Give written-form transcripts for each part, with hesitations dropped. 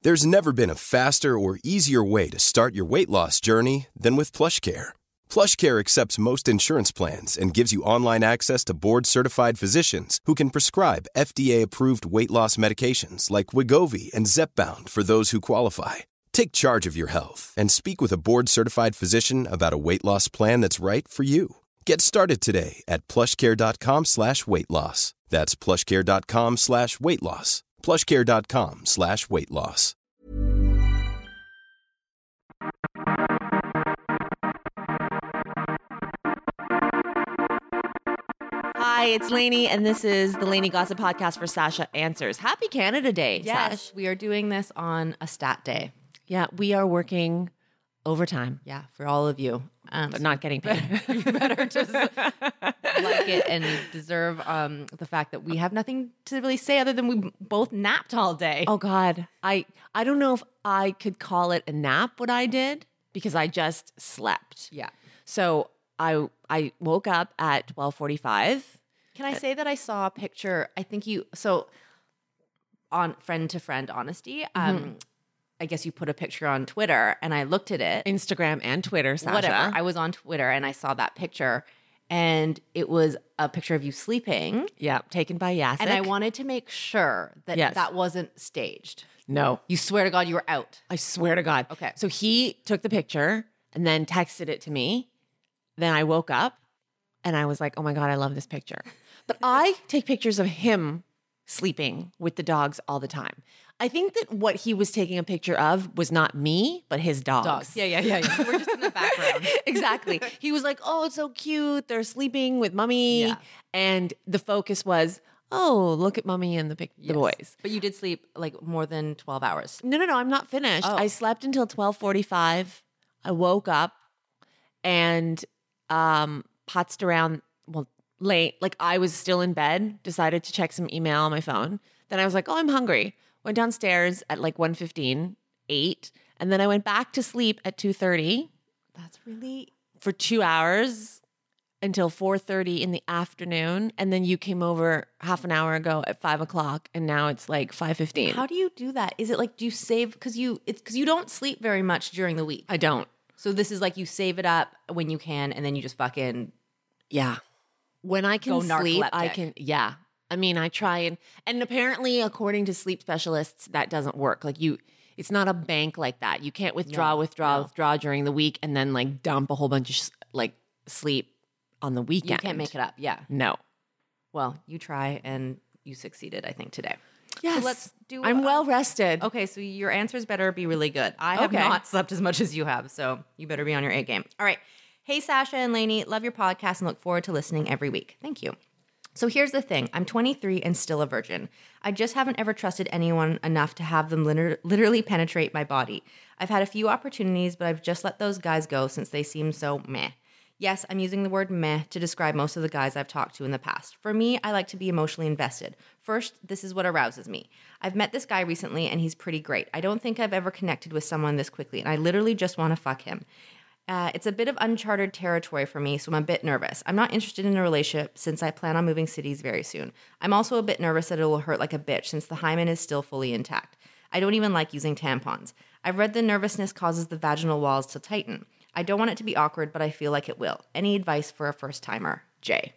There's never been a faster or easier way to start your weight loss journey than with PlushCare. PlushCare accepts most insurance plans and gives you online access to board-certified physicians who can prescribe FDA-approved weight loss medications like Wegovy and Zepbound for those who qualify. Take charge of your health and speak with a board-certified physician about a weight loss plan that's right for you. Get started today at plushcare.com/weight-loss. That's plushcare.com/weight-loss. plushcare.com/weight-loss. Hi, it's Lainey, and this is the Lainey Gossip Podcast for Sasha Answers. Happy Canada Day, Yes, Sash. we are doing this on a stat day. Yeah, we are working overtime, Yeah, for all of you. but not getting paid. You better just like it and deserve the fact that we have nothing to really say other than we both napped all day. Oh, God. I don't know if I could call it a nap, what I did, because I just slept. Yeah. So I woke up at 12:45. Can I say that I saw a picture? I think on friend to friend honesty. I guess you put a picture on Twitter and I looked at it. Instagram and Twitter, Sasha. Whatever. I was on Twitter and I saw that picture and it was a picture of you sleeping. Yeah, taken by Yasik. And I wanted to make sure that Yes. that wasn't staged. No. You swear to God you were out. I swear to God. Okay. So he took the picture and then texted it to me. Then I woke up and I was like, oh my God, I love this picture. But I take pictures of him sleeping with the dogs all the time. I think that what he was taking a picture of was not me, but his dogs. Yeah. We're just in the background. Exactly. He was like, oh, it's so cute. They're sleeping with mommy. Yeah. And the focus was, oh, look at mommy and the Yes. boys. But you did sleep like more than 12 hours. No, I'm not finished. Oh. I slept until 12:45. I woke up and putzed around, late. Like I was still in bed, decided to check some email on my phone. Then I was like, oh, I'm hungry. Went downstairs at like 1:15, ate, and then I went back to sleep at 2:30 That's really... for 2 hours until 4:30 in the afternoon. And then you came over half an hour ago at 5 o'clock, and now it's like 5:15. How do you do that? Is it like, do you save, because you don't sleep very much during the week. I don't. So this is like you save it up when you can and then you just fucking... Yeah. When I can Go sleep, I narcoleptic. can, yeah. I mean, I try and apparently, according to sleep specialists, that doesn't work. Like it's not a bank like that. You can't withdraw during the week and then like dump a whole bunch of like sleep on the weekend. You can't make it up. Yeah. No. Well, you try and you succeeded, I think, today. Yes. So let's do... I'm well rested. Okay, so your answers better be really good. I have Okay. not slept as much as you have, so you better be on your A game. All right. Hey, Sasha and Lainey, love your podcast and look forward to listening every week. Thank you. So here's the thing. I'm 23 and still a virgin. I just haven't ever trusted anyone enough to have them literally penetrate my body. I've had a few opportunities, but I've just let those guys go since they seem so meh. Yes, I'm using the word meh to describe most of the guys I've talked to in the past. For me, I like to be emotionally invested. First, this is what arouses me. I've met this guy recently and he's pretty great. I don't think I've ever connected with someone this quickly and I literally just want to fuck him. It's a bit of uncharted territory for me, so I'm a bit nervous. I'm not interested in a relationship since I plan on moving cities very soon. I'm also a bit nervous that it will hurt like a bitch since the hymen is still fully intact. I don't even like using tampons. I've read the nervousness causes the vaginal walls to tighten. I don't want it to be awkward, but I feel like it will. Any advice for a first timer? Jay.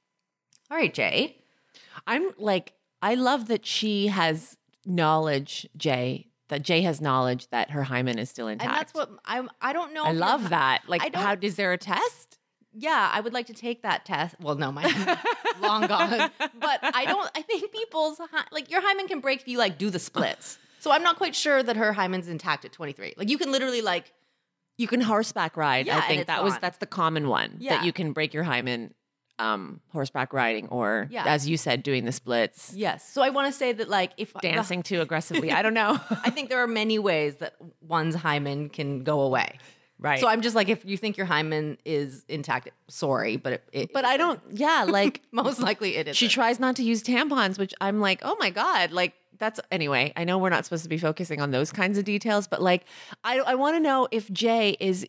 All right, Jay. I'm like, I love that she has knowledge, that Jay has knowledge that her hymen is still intact. And that's what I don't know. I if love you're- that. Like, I don't- how is there a test? Yeah, I would like to take that test. Well, no, mine's long gone. But I think people's, like your hymen can break if you like do the splits. So I'm not quite sure that her hymen's intact at 23. Like you can literally like. You can horseback ride. Yeah, I and think it's that's the common one Yeah. that you can break your hymen horseback riding or, Yeah. as you said, doing the splits, Yes. So I want to say that like if dancing too aggressively. I don't know. I think there are many ways that one's hymen can go away. Right. So I'm just like, if you think your hymen is intact, sorry, but But I don't, yeah, like most likely it is. she tries not to use tampons, which I'm like, oh my God, like that's, anyway, I know we're not supposed to be focusing on those kinds of details, but like, I want to know if Jay is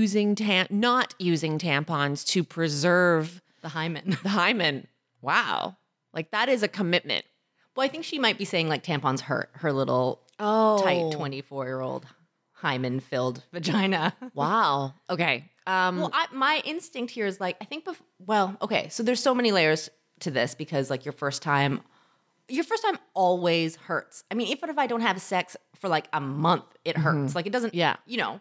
not using tampons to preserve the hymen. the hymen. Wow. Like that is a commitment. Well, I think she might be saying like tampons hurt her little tight 24-year-old hymen-filled vagina. Wow. Okay. Well, my instinct here is like, I think, okay, so there's so many layers to this because like your first time always hurts. I mean, even if I don't have sex for like a month, it hurts. Like it doesn't, you know.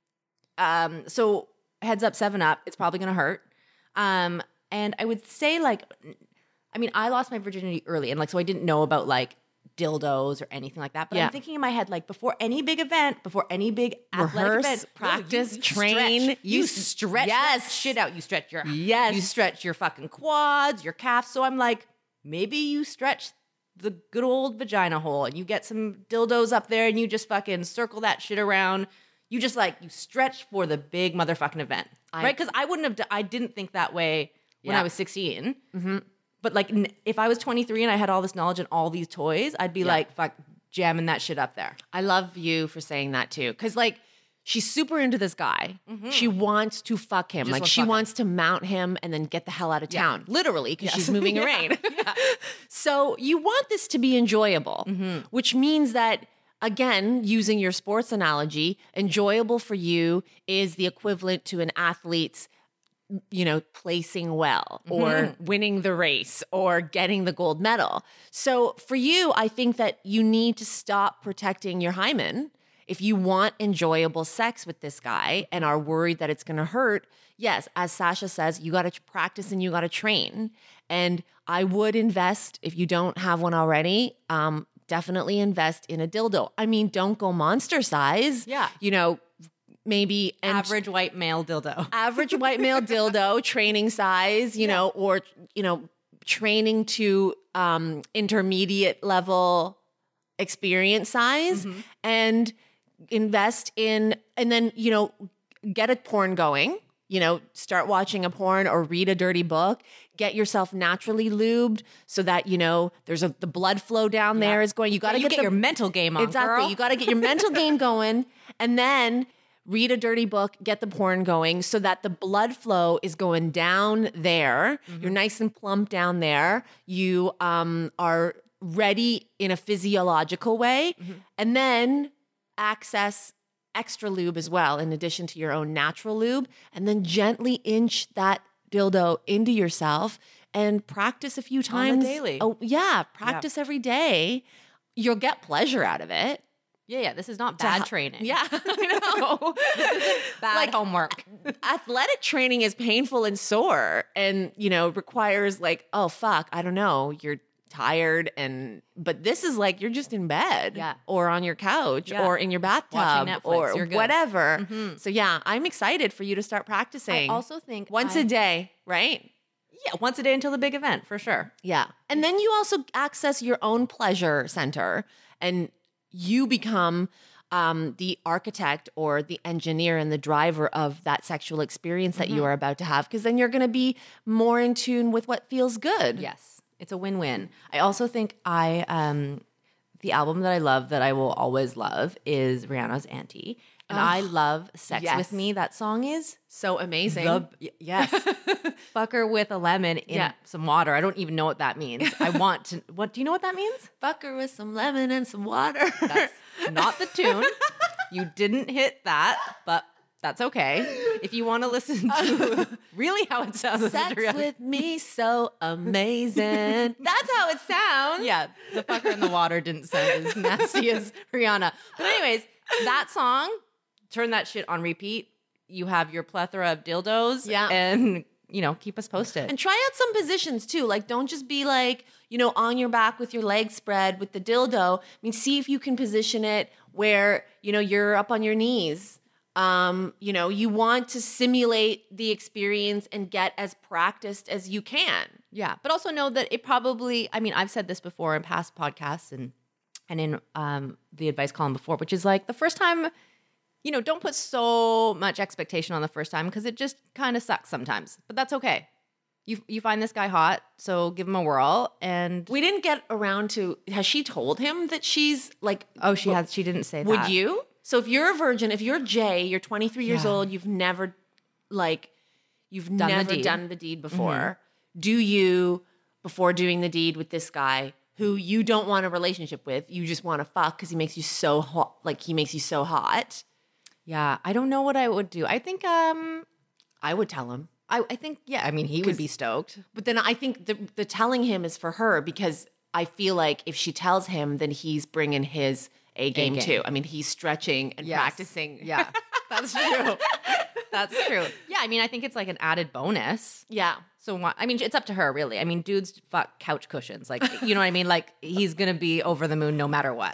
So heads up, 7-Up, it's probably going to hurt. And I would say like, I mean, I lost my virginity early and like, so I didn't know about like dildos or anything like that. But I'm thinking in my head, like before any big event, before any big athletic event, practice, train, you stretch that shit out. You stretch you stretch your fucking quads, your calves. So I'm like, maybe you stretch the good old vagina hole and you get some dildos up there and you just fucking circle that shit around. You just like, you stretch for the big motherfucking event, right? Because I didn't think that way when I was 16. Mm-hmm. But like, if I was 23 and I had all this knowledge and all these toys, I'd be like, fuck, jamming that shit up there. I love you for saying that too. Because like, she's super into this guy. Mm-hmm. She wants to fuck him. Like she wants to mount him and then get the hell out of town. Literally, because she's moving around. So you want this to be enjoyable, which means that, again, using your sports analogy, enjoyable for you is the equivalent to an athlete's, you know, placing well or winning the race or getting the gold medal. So for you, I think that you need to stop protecting your hymen. If you want enjoyable sex with this guy and are worried that it's going to hurt, yes, as Sasha says, you got to practice and you got to train. And I would invest, if you don't have one already, definitely invest in a dildo. I mean, don't go monster size. Yeah. You know, maybe average white male dildo. Average white male dildo, training size, you know, or, you know, training to intermediate level experience size and invest in, and then, you know, get a porn going, you know, start watching a porn or read a dirty book, get yourself naturally lubed so that, you know, there's the blood flow down there is going, you got to get your mental game on, exactly. girl. You got to get your mental game going and then read a dirty book, get the porn going so that the blood flow is going down there. You're nice and plump down there. You are ready in a physiological way and then access extra lube as well in addition to your own natural lube and then gently inch that dildo into yourself and practice a few times. On the daily. Oh, yeah. Practice every day. You'll get pleasure out of it. Yeah, this is not bad training. Yeah, I know. Bad homework. Athletic training is painful and sore and, you know, requires like, oh, fuck, I don't know, you're tired but this is like you're just in bed or on your couch or in your bathtub or whatever. So yeah, I'm excited for you to start practicing. I also think once a day, right? Yeah, once a day until the big event, for sure. Yeah. And then you also access your own pleasure center and you become the architect or the engineer and the driver of that sexual experience that you are about to have, because then you're going to be more in tune with what feels good. Yes, it's a win-win. I also think the album that I love that I will always love is Rihanna's Auntie. And I love Sex With Me. That song is so amazing. Yes. Fuck her with a lemon in some water. I don't even know what that means. Do you know what that means? Fuck her with some lemon and some water. That's not the tune. You didn't hit that, but that's okay. If you want to listen to really how it sounds. Sex with me, so amazing. That's how it sounds. Yeah, the fucker in the water didn't sound as nasty as Rihanna. But anyways, that song, turn that shit on repeat. You have your plethora of dildos. Yeah. And, you know, keep us posted. And try out some positions too. Like, don't just be like, you know, on your back with your legs spread with the dildo. I mean, see if you can position it where, you know, you're up on your knees. You know, you want to simulate the experience and get as practiced as you can. Yeah. But also know that it probably, I mean, I've said this before in past podcasts and in the advice column before, which is like the first time, you know, don't put so much expectation on the first time because it just kind of sucks sometimes. But that's okay. You find this guy hot, so give him a whirl. And we didn't get around to, has she told him that she's like... Oh, she has. She didn't say that. Would you? So if you're a virgin, if you're Jay, you're 23 years old, you've never done the deed before. Do you, before doing the deed with this guy who you don't want a relationship with. You just want to fuck because he makes you so hot. Like, he makes you so hot. Yeah, I don't know what I would do. I think I would tell him. I think, yeah, I mean, he would be stoked. But then I think the telling him is for her, because I feel like if she tells him, then he's bringing his A game too. I mean, he's stretching and practicing. Yeah, that's true. That's true. Yeah, I mean, I think it's like an added bonus. Yeah. So, I mean, it's up to her, really. I mean, dudes fuck couch cushions. Like, you know what I mean? Like, he's going to be over the moon no matter what.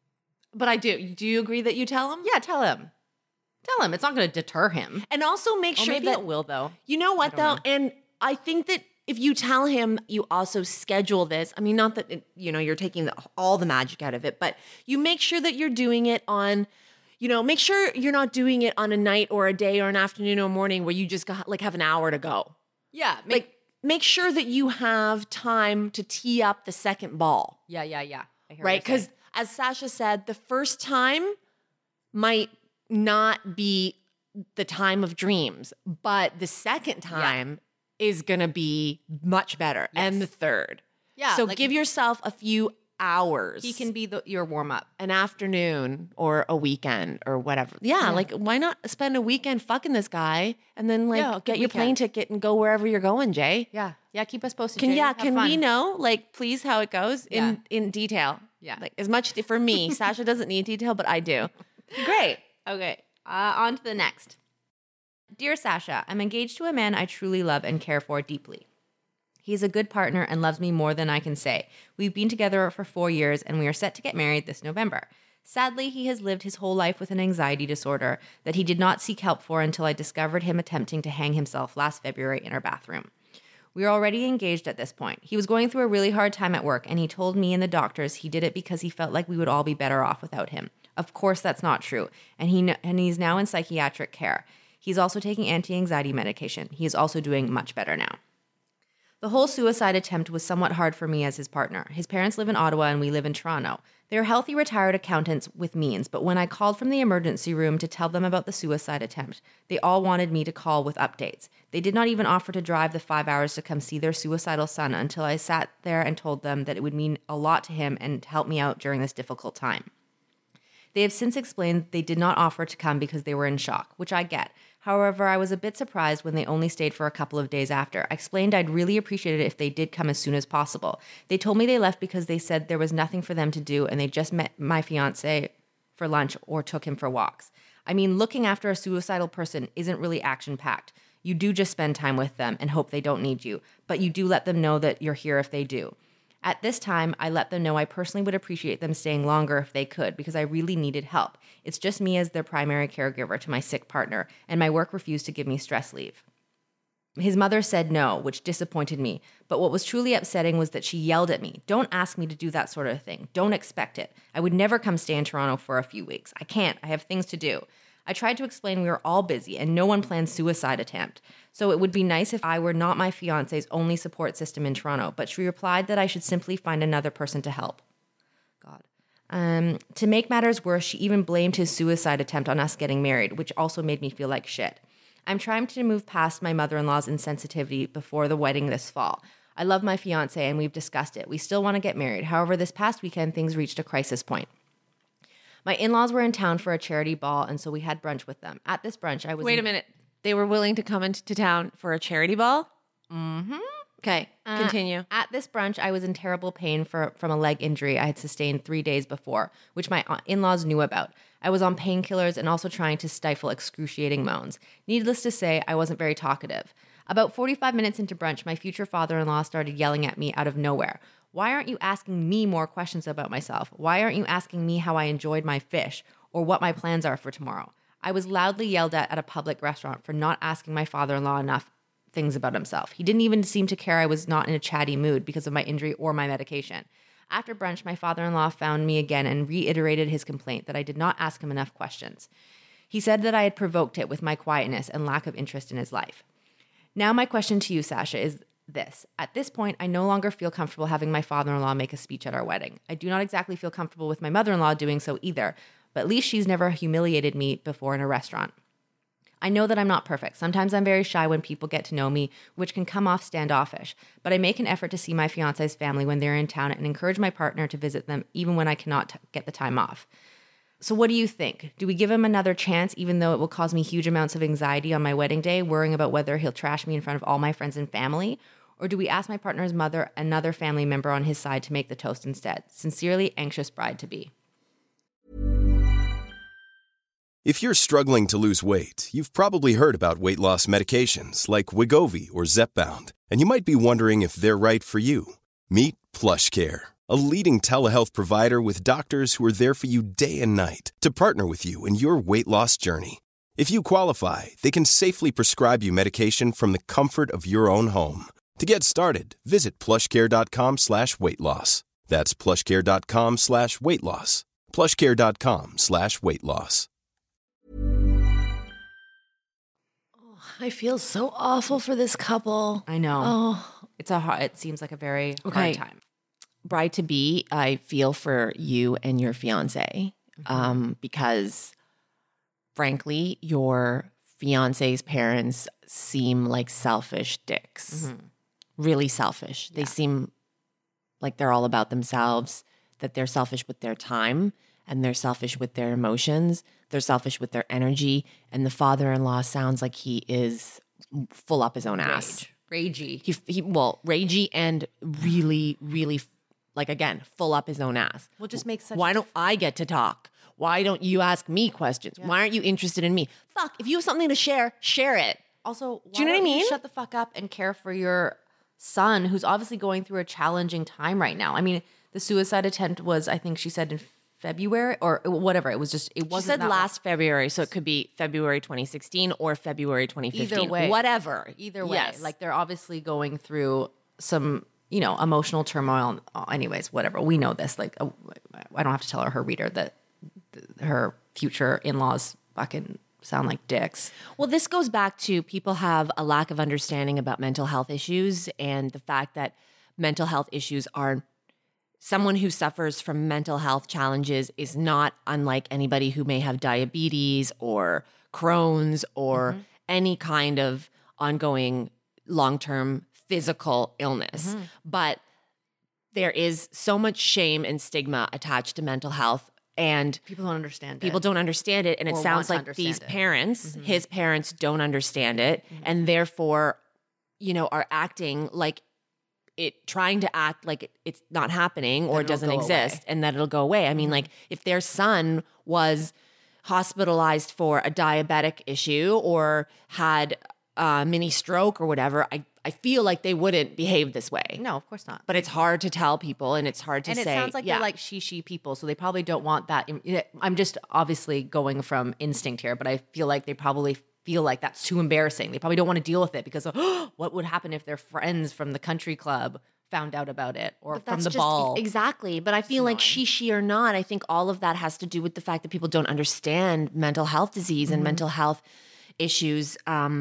But I do. Do you agree that you tell him? Yeah, tell him. Tell him. It's not going to deter him. And also make sure maybe that it will, though. You know what, though? And I think that if you tell him, you also schedule this. I mean, not that, you're taking all the magic out of it, but you make sure that you're doing it on, make sure you're not doing it on a night or a day or an afternoon or morning where you just got, like, have an hour to go. Yeah. Make sure that you have time to tee up the second ball. Yeah. Right? Because as Sasha said, the first time might not be the time of dreams, but the second time is going to be much better. Yes. And the third. Yeah. So give yourself a few hours. He can be your warm up. An afternoon or a weekend or whatever. Yeah. Like, why not spend a weekend fucking this guy and then get your plane ticket and go wherever you're going, Jay? Yeah. Yeah. Keep us posted. Can we know, please, how it goes in detail? Yeah. Like, as much for me. Sasha doesn't need detail, but I do. Great. Okay. On to the next. Dear Sasha, I'm engaged to a man I truly love and care for deeply. He's a good partner and loves me more than I can say. We've been together for 4 years and we are set to get married this November. Sadly, he has lived his whole life with an anxiety disorder that he did not seek help for until I discovered him attempting to hang himself last February in our bathroom. We are already engaged at this point. He was going through a really hard time at work and he told me and the doctors he did it because he felt like we would all be better off without him. Of course, that's not true, and he's now in psychiatric care. He's also taking anti-anxiety medication. He is also doing much better now. The whole suicide attempt was somewhat hard for me as his partner. His parents live in Ottawa and we live in Toronto. They are healthy retired accountants with means, but when I called from the emergency room to tell them about the suicide attempt, they all wanted me to call with updates. They did not even offer to drive the 5 hours to come see their suicidal son until I sat there and told them that it would mean a lot to him and help me out during this difficult time. They have since explained they did not offer to come because they were in shock, which I get. However, I was a bit surprised when they only stayed for a couple of days after. I explained I'd really appreciate it if they did come as soon as possible. They told me they left because they said there was nothing for them to do and they just met my fiancé for lunch or took him for walks. I mean, looking after a suicidal person isn't really action-packed. You do just spend time with them and hope they don't need you, but you do let them know that you're here if they do. At this time, I let them know I personally would appreciate them staying longer if they could because I really needed help. It's just me as their primary caregiver to my sick partner, and my work refused to give me stress leave. His mother said no, which disappointed me, but what was truly upsetting was that she yelled at me. Don't ask me to do that sort of thing. Don't expect it. I would never come stay in Toronto for a few weeks. I can't. I have things to do. I tried to explain we were all busy and no one planned suicide attempt. So it would be nice if I were not my fiance's only support system in Toronto, but she replied that I should simply find another person to help. God. To make matters worse, she even blamed his suicide attempt on us getting married, which also made me feel like shit. I'm trying to move past my mother-in-law's insensitivity before the wedding this fall. I love my fiance and we've discussed it. We still want to get married. However, this past weekend, things reached a crisis point. My in-laws were in town for a charity ball, and so we had brunch with them. At this brunch, I was... Wait a minute. They were willing to come into town for a charity ball? Mm-hmm. Okay, continue. At this brunch, I was in terrible pain from a leg injury I had sustained 3 days before, which my in-laws knew about. I was on painkillers and also trying to stifle excruciating moans. Needless to say, I wasn't very talkative. About 45 minutes into brunch, my future father-in-law started yelling at me out of nowhere. Why aren't you asking me more questions about myself? Why aren't you asking me how I enjoyed my fish or what my plans are for tomorrow? I was loudly yelled at a public restaurant for not asking my father-in-law enough things about himself. He didn't even seem to care I was not in a chatty mood because of my injury or my medication. After brunch, my father-in-law found me again and reiterated his complaint that I did not ask him enough questions. He said that I had provoked it with my quietness and lack of interest in his life. Now my question to you, Sasha, is this. At this point, I no longer feel comfortable having my father-in-law make a speech at our wedding. I do not exactly feel comfortable with my mother-in-law doing so either, but at least she's never humiliated me before in a restaurant. I know that I'm not perfect. Sometimes I'm very shy when people get to know me, which can come off standoffish. But I make an effort to see my fiance's family when they're in town and encourage my partner to visit them even when I cannot get the time off. So what do you think? Do we give him another chance even though it will cause me huge amounts of anxiety on my wedding day, worrying about whether he'll trash me in front of all my friends and family? Or do we ask my partner's mother, another family member on his side, to make the toast instead? Sincerely, anxious bride-to-be. If you're struggling to lose weight, you've probably heard about weight loss medications like Wegovy or Zepbound, and you might be wondering if they're right for you. Meet PlushCare, a leading telehealth provider with doctors who are there for you day and night to partner with you in your weight loss journey. If you qualify, they can safely prescribe you medication from the comfort of your own home. To get started, visit plushcare.com/weightloss. That's plushcare.com/weightloss. plushcare.com/weightloss. I feel so awful for this couple. I know. Oh, It seems like a very hard time. Bride to be, I feel for you and your fiance, because frankly, your fiance's parents seem like selfish dicks. Really selfish. They seem like they're all about themselves, that they're selfish with their time and they're selfish with their emotions. They're selfish with their energy. And the father-in-law sounds like he is full up his own ass. Ragey. Ragey and really, really, like, again, full up his own ass. Well, just make such. Why don't I get to talk? Why don't you ask me questions? Yeah. Why aren't you interested in me? Fuck, if you have something to share, share it. Also, do you know what I mean? Shut the fuck up and care for your son, who's obviously going through a challenging time right now. I mean, the suicide attempt was, I think she said, in February or whatever. It wasn't. She said last February, so it could be February 2016 or February 2015. Either way, whatever. Either way, yes. Like they're obviously going through some, emotional turmoil. Anyways, whatever. We know this. Like, I don't have to tell her reader that her future in-laws fucking sound like dicks. Well, this goes back to people have a lack of understanding about mental health issues and the fact that mental health issues are someone who suffers from mental health challenges is not unlike anybody who may have diabetes or Crohn's or any kind of ongoing long-term physical illness. But there is so much shame and stigma attached to mental health. And people don't understand it. People don't understand it. And it sounds like these parents, his parents, don't understand it. And therefore, are acting like trying to act like it's not happening or it doesn't exist and that it'll go away. I mean, like if their son was hospitalized for a diabetic issue or had a mini stroke or whatever, I feel like they wouldn't behave this way. No, of course not. But it's hard to tell people and it's hard to say. And it sounds like they're like she people, so they probably don't want that. I'm just obviously going from instinct here, but I feel like they probably feel like that's too embarrassing. They probably don't want to deal with it because of what would happen if their friends from the country club found out about it or from the ball. Exactly. But I feel like she or not, I think all of that has to do with the fact that people don't understand mental health disease and mental health issues,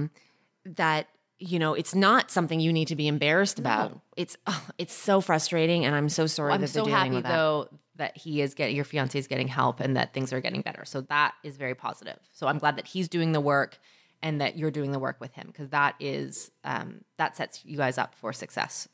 that it's not something you need to be embarrassed about. It's so frustrating, and I'm so sorry that they're dealing with that. I'm so happy, though, that your fiance is getting help and that things are getting better. So that is very positive. So I'm glad that he's doing the work and that you're doing the work with him, because that is that sets you guys up for success.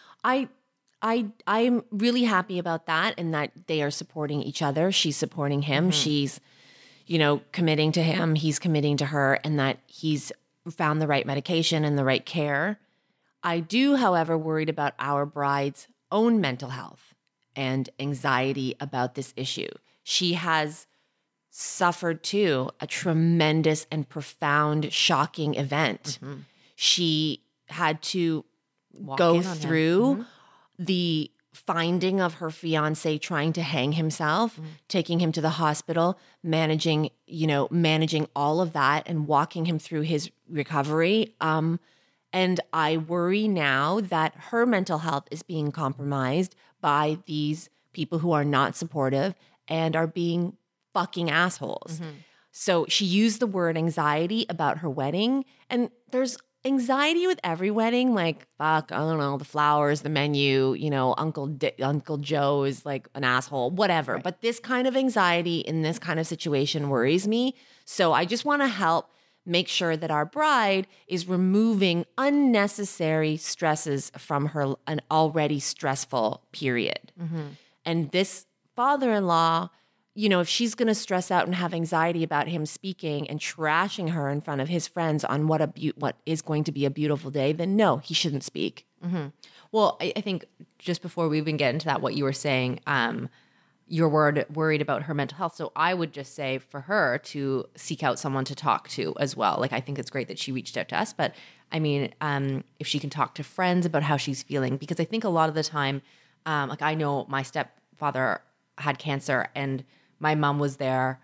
I'm really happy about that, and that they are supporting each other. She's supporting him. She's, committing to him. He's committing to her, and that he's found the right medication and the right care. I do, however, worried about our bride's own mental health and anxiety about this issue. She has suffered too a tremendous and profound, shocking event. She had to go through the finding of her fiance trying to hang himself, taking him to the hospital, managing all of that and walking him through his recovery. And I worry now that her mental health is being compromised by these people who are not supportive and are being fucking assholes. So she used the word anxiety about her wedding, and there's anxiety with every wedding, like, fuck, I don't know, the flowers, the menu, Uncle Joe is like an asshole, whatever. Right. But this kind of anxiety in this kind of situation worries me. So I just want to help make sure that our bride is removing unnecessary stresses from an already stressful period. And this father-in-law, you know, if she's going to stress out and have anxiety about him speaking and trashing her in front of his friends on what is going to be a beautiful day, then no, he shouldn't speak. Well, I think just before we even get into that, what you were saying, you're worried about her mental health. So I would just say for her to seek out someone to talk to as well. Like, I think it's great that she reached out to us, but I mean, if she can talk to friends about how she's feeling, because I think a lot of the time, like I know my stepfather had cancer and my mom was there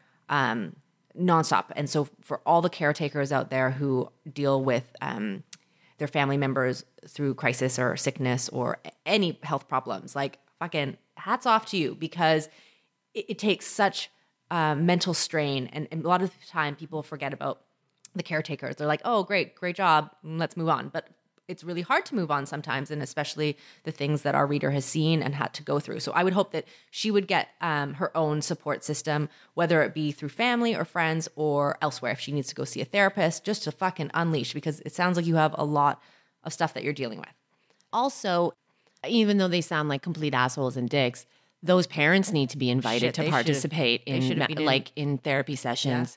nonstop. And so for all the caretakers out there who deal with their family members through crisis or sickness or any health problems, like fucking hats off to you, because it takes such mental strain. And a lot of the time people forget about the caretakers. They're like, oh, great job, let's move on. But it's really hard to move on sometimes, and especially the things that our reader has seen and had to go through. So I would hope that she would get her own support system, whether it be through family or friends or elsewhere, if she needs to go see a therapist, just to fucking unleash, because it sounds like you have a lot of stuff that you're dealing with. Also, even though they sound like complete assholes and dicks, those parents need to be invited to participate in therapy sessions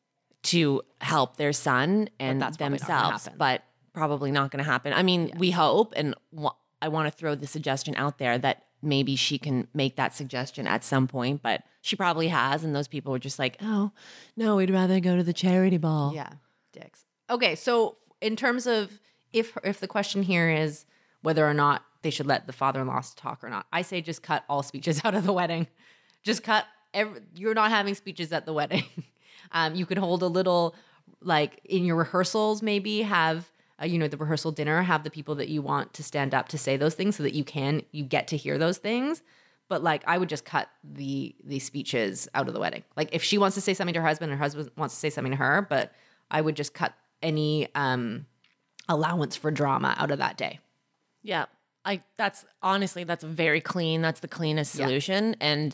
to help their son and themselves. But probably not going to happen. I mean, we hope, and I want to throw the suggestion out there that maybe she can make that suggestion at some point, but she probably has, and those people were just like, oh, no, we'd rather go to the charity ball. Yeah, dicks. Okay, so in terms of if the question here is whether or not they should let the father-in-law talk or not, I say just cut all speeches out of the wedding. Just cut you're not having speeches at the wedding. You could hold a little, like in your rehearsals, maybe have the rehearsal dinner, have the people that you want to stand up to say those things so that you get to hear those things. But like, I would just cut the speeches out of the wedding. Like, if she wants to say something to her husband wants to say something to her, but I would just cut any allowance for drama out of that day. Yeah. That's very clean. That's the cleanest solution. Yeah. And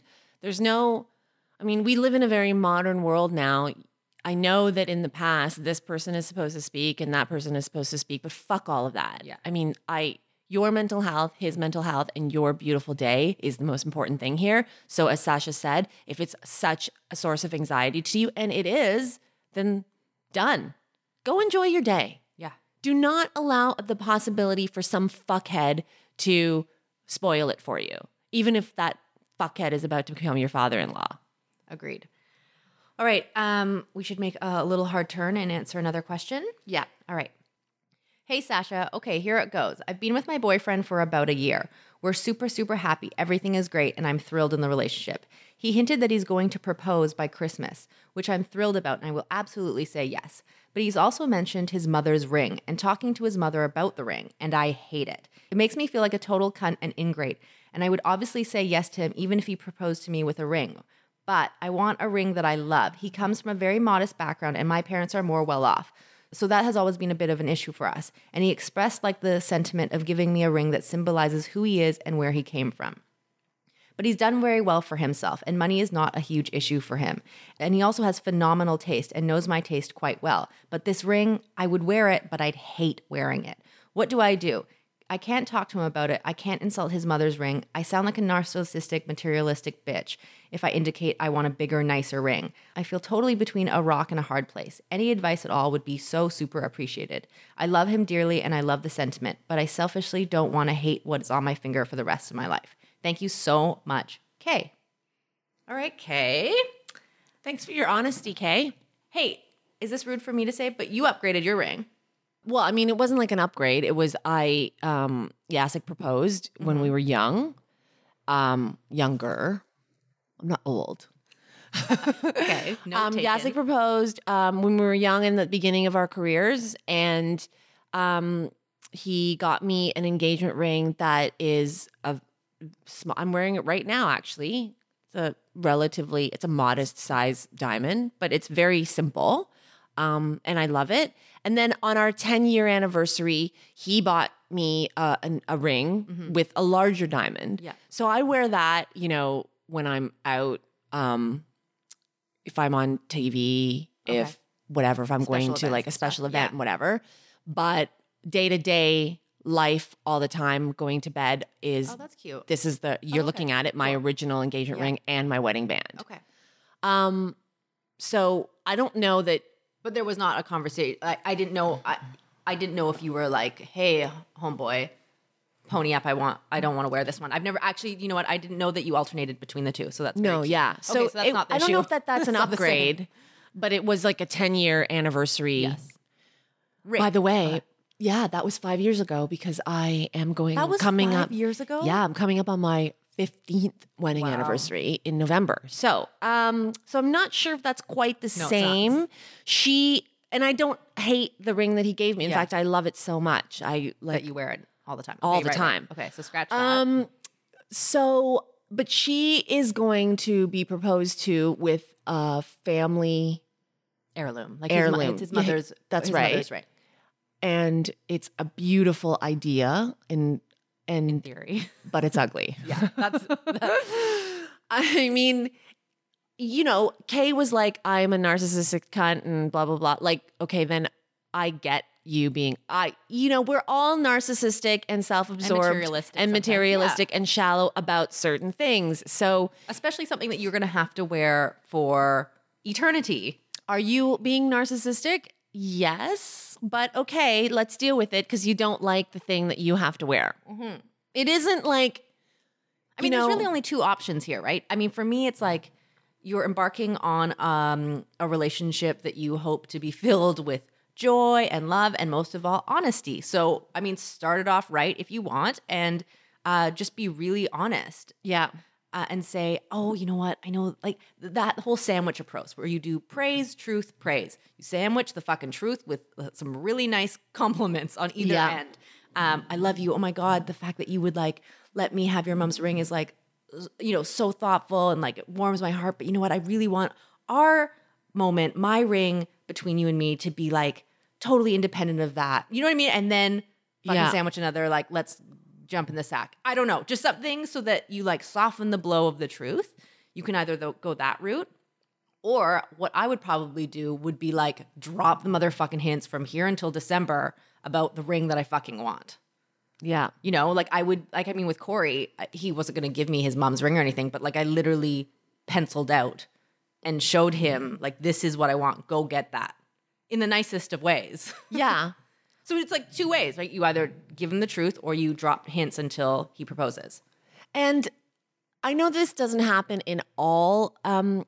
we live in a very modern world now. I know that in the past, this person is supposed to speak and that person is supposed to speak, but fuck all of that. Yeah. I mean, your mental health, his mental health, and your beautiful day is the most important thing here. So as Sasha said, if it's such a source of anxiety to you, and it is, then done. Go enjoy your day. Yeah. Do not allow the possibility for some fuckhead to spoil it for you, even if that fuckhead is about to become your father-in-law. Agreed. All right, we should make a little hard turn and answer another question. Yeah. All right. Hey, Sasha. Okay, here it goes. I've been with my boyfriend for about a year. We're super, super happy. Everything is great, and I'm thrilled in the relationship. He hinted that he's going to propose by Christmas, which I'm thrilled about, and I will absolutely say yes. But he's also mentioned his mother's ring and talking to his mother about the ring, and I hate it. It makes me feel like a total cunt and ingrate, and I would obviously say yes to him even if he proposed to me with a ring. But I want a ring that I love. He comes from a very modest background, and my parents are more well off. So that has always been a bit of an issue for us. And he expressed like the sentiment of giving me a ring that symbolizes who he is and where he came from. But he's done very well for himself, and money is not a huge issue for him. And he also has phenomenal taste and knows my taste quite well. But this ring, I would wear it, but I'd hate wearing it. What do? I can't talk to him about it. I can't insult his mother's ring. I sound like a narcissistic, materialistic bitch if I indicate I want a bigger, nicer ring. I feel totally between a rock and a hard place. Any advice at all would be so super appreciated. I love him dearly and I love the sentiment, but I selfishly don't want to hate what's on my finger for the rest of my life. Thank you so much, Kay. All right, Kay. Thanks for your honesty, Kay. Hey, is this rude for me to say, but you upgraded your ring? Well, I mean, it wasn't like an upgrade. It was Jacek proposed when we were young, younger. I'm not old. Okay. No Jacek proposed when we were young in the beginning of our careers, and he got me an engagement ring that is I'm wearing it right now. Actually, it's a modest size diamond, but it's very simple. And I love it. And then on our 10-year anniversary, he bought me a ring with a larger diamond. Yeah. So I wear that, when I'm out, if I'm on TV, if whatever, if I'm going Special to like a events and special stuff, event, yeah. whatever. But day-to-day life all the time, going to bed is, Oh, that's cute. this is you're looking at it, my original engagement ring and my wedding band. Okay. So I don't know that. But there was not a conversation. I didn't know. I didn't know if you were like, "Hey, homeboy, pony up. I don't want to wear this one." I've never actually. You know what? I didn't know that you alternated between the two. So that's very cute. Yeah. So, okay, so that's not the I don't issue. know if that's an not the same. upgrade, but it was like a 10-year anniversary. Yes. By the way, yeah, that was 5 years ago because I am going. That was coming 5 up years ago? Yeah, I'm coming up on my 15th wedding anniversary in November. So, so I'm not sure if that's quite the same. And I don't hate the ring that he gave me. In fact, I love it so much. I like That you wear it all the time. all Okay, the right. time. Okay, so scratch that. So, but she is going to be proposed to with a family Heirloom. Like heirloom. It's his Yeah, mother's. that's his right. Mother's right. and it's a beautiful idea and Theory. but it's ugly. Yeah, that's. I mean, you know, Kay was like, I'm a narcissistic cunt and blah, blah, blah. Like, okay, then I get you being, we're all narcissistic and self-absorbed and materialistic and shallow about certain things. So Especially something that you're going to have to wear for eternity. are you being narcissistic? Yes, but okay, let's deal with it because you don't like the thing that you have to wear. Mm-hmm. It isn't like, I mean, there's really only two options here, right? I mean, for me, it's like you're embarking on a relationship that you hope to be filled with joy and love and most of all, honesty. So, I mean, start it off right if you want and just be really honest. yeah. And say, oh, you know what? I know, like that whole sandwich approach where you do praise, truth, praise. You sandwich the fucking truth with some really nice compliments on either end. I love you. Oh my God, the fact that you would like let me have your mom's ring is like, you know, so thoughtful and like it warms my heart. But you know what? I really want our moment, my ring between you and me to be like totally independent of that. You know what I mean? And then fucking sandwich another, like, let's jump in the sack. I don't know. Just something so that you like soften the blow of the truth. You can either go that route, or what I would probably do would be like drop the motherfucking hints from here until December about the ring that I fucking want. Yeah. You know, like I would, like, I mean, with Corey, he wasn't going to give me his mom's ring or anything, but like I literally penciled out and showed him like, this is what I want. Go get that in the nicest of ways. Yeah. So it's like two ways, right? You either give him the truth or you drop hints until he proposes. And I know this doesn't happen in all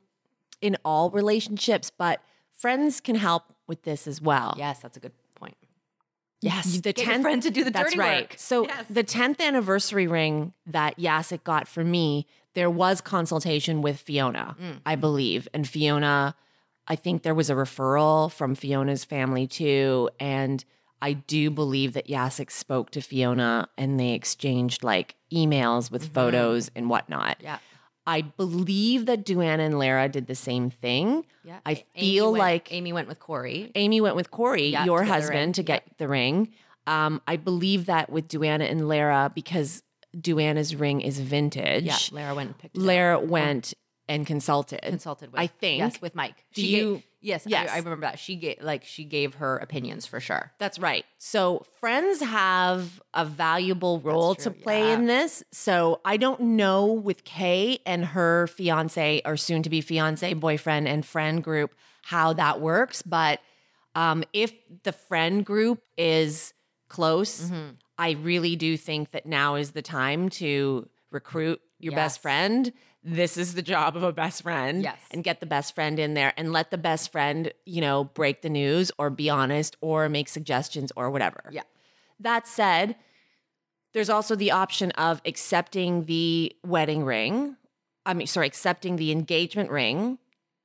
relationships, but friends can help with this as well. Yes, that's a good point. Yes, Get your friend to do the that's dirty right. work. So Yes. the 10th anniversary ring that Jacek got for me, there was consultation with Fiona, I believe. And Fiona, I think there was a referral from Fiona's family too. And I do believe that Jacek spoke to Fiona and they exchanged like emails with photos and whatnot. Yeah. I believe that Duana and Lara did the same thing. Yeah. I feel like Amy went with Corey. Amy went with Corey, Yeah, your to get the husband, ring. to get the ring. I believe that with Duana and Lara, because Duana's ring is vintage. Yeah, Lara went and picked it up. Lara went and consulted. Consulted with, I think. yes, with Mike. Do She you- gave, yes, Yes. I remember that. She gave her opinions for sure. That's right. So friends have a valuable role That's to true, play yeah. in this. So I don't know with Kay and her fiance or soon to be fiance, boyfriend, and friend group how that works. But if the friend group is close, I really do think that now is the time to recruit your best Yes. friend. This is the job of a best friend. Yes. And get the best friend in there and let the best friend, break the news or be honest or make suggestions or whatever. Yeah. That said, there's also the option of accepting the wedding ring. Accepting the engagement ring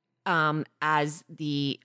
as the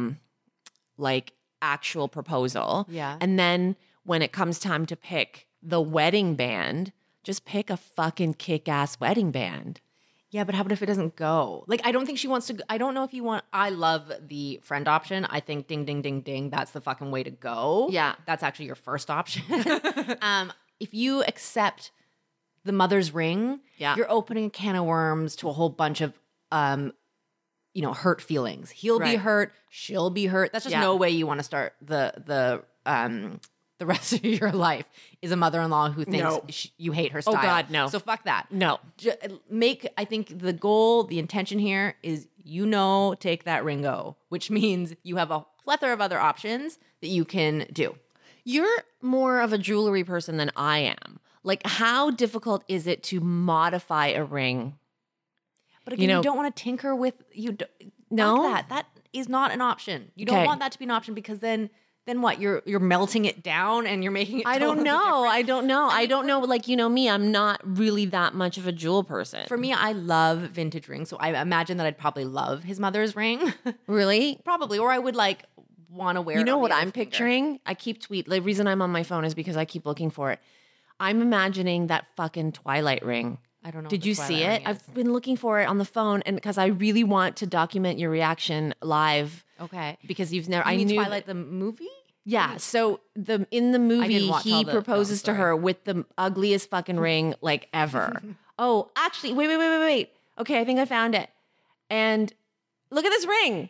actual proposal. Yeah. And then when it comes time to pick the wedding band, just pick a fucking kick-ass wedding band. Yeah, but how about if it doesn't go? Like, I don't think she wants to. I don't know if you want. I love the friend option. I think ding, ding, ding, ding. That's the fucking way to go. Yeah. That's actually your first option. If you accept the mother's ring, Yeah. you're opening a can of worms to a whole bunch of hurt feelings. He'll be Right. hurt. She'll be hurt. That's just Yeah. no way you want to start the rest of your life is a mother-in-law who thinks No. you hate her style. God, no. So fuck that. No. I think the goal, the intention here is, take that Ringo, which means you have a plethora of other options that you can do. You're more of a jewelry person than I am. Like, how difficult is it to modify a ring? But again, you don't want to tinker with No? That is not an option. You don't Okay. want that to be an option because then what? You're melting it down and you're making it. I don't totally know. different. I don't know. I don't know. Like, me, I'm not really that much of a jewel person. For me, I love vintage rings, so I imagine that I'd probably love his mother's ring, Really? probably, or I would want to wear. You it know on what the other I'm finger. picturing? I keep the reason I'm on my phone is because I keep looking for it. I'm imagining that fucking Twilight ring. I don't know. Did what you the see Twilight it? ring is. I've been looking for it on the phone, and because I really want to document your reaction live. Okay. Because you've never. You I mean knew. Twilight the movie? Yeah. So in the movie, watch he all the proposes films, to her with the ugliest fucking ring like ever. Oh, actually, wait. Okay, I think I found it. And look at this ring.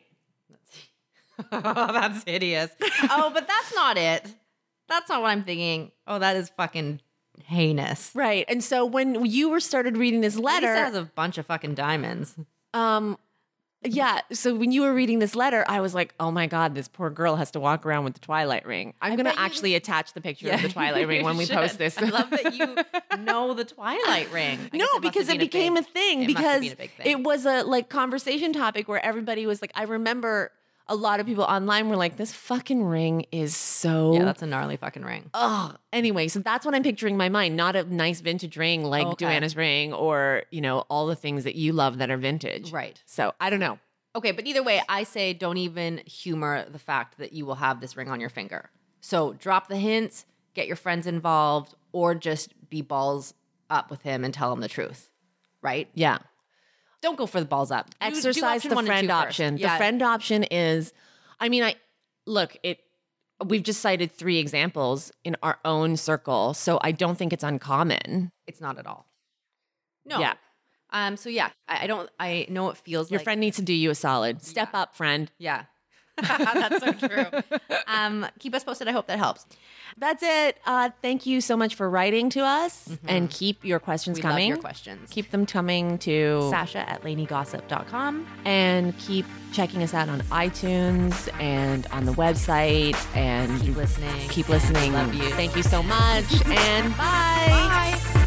Oh, that's hideous. Oh, but that's not it. That's not what I'm thinking. Oh, that is fucking heinous. Right. And so when you started reading this Lisa letter, has a bunch of fucking diamonds. yeah. So when you were reading this letter, I was like, oh my God, this poor girl has to walk around with the Twilight ring. I'm going bet to you- actually attach the picture of the Twilight ring when we should. post this. I love that you know the Twilight ring. I guess No, must have because it been became a thing. it must have Because been a big thing. it was a conversation topic where everybody was like, I remember a lot of people online were like, this fucking ring is so. Yeah, that's a gnarly fucking ring. Oh, anyway, so that's what I'm picturing in my mind. Not a nice vintage ring like Okay. Joanna's ring or, all the things that you love that are vintage. Right. So I don't know. Okay, but either way, I say don't even humor the fact that you will have this ring on your finger. So drop the hints, get your friends involved, or just be balls up with him and tell him the truth. Right? Yeah. Don't go for the balls up. Do Exercise option the 1 and friend 2 first. option. Yeah. The friend option is, we've just cited 3 examples in our own circle. So I don't think it's uncommon. It's not at all. No. Yeah. So yeah, I know it feels Your like. friend needs to do you a solid. Step up, friend. Yeah. That's so true. Keep us posted. I hope that helps. That's it. Thank you so much for writing to us and keep your questions We love coming. your questions. Keep them coming to Sasha@LaineyGossip.com. and keep checking us out on iTunes and on the website and Keep listening. keep listening. Love you. Thank you so much and bye. Bye.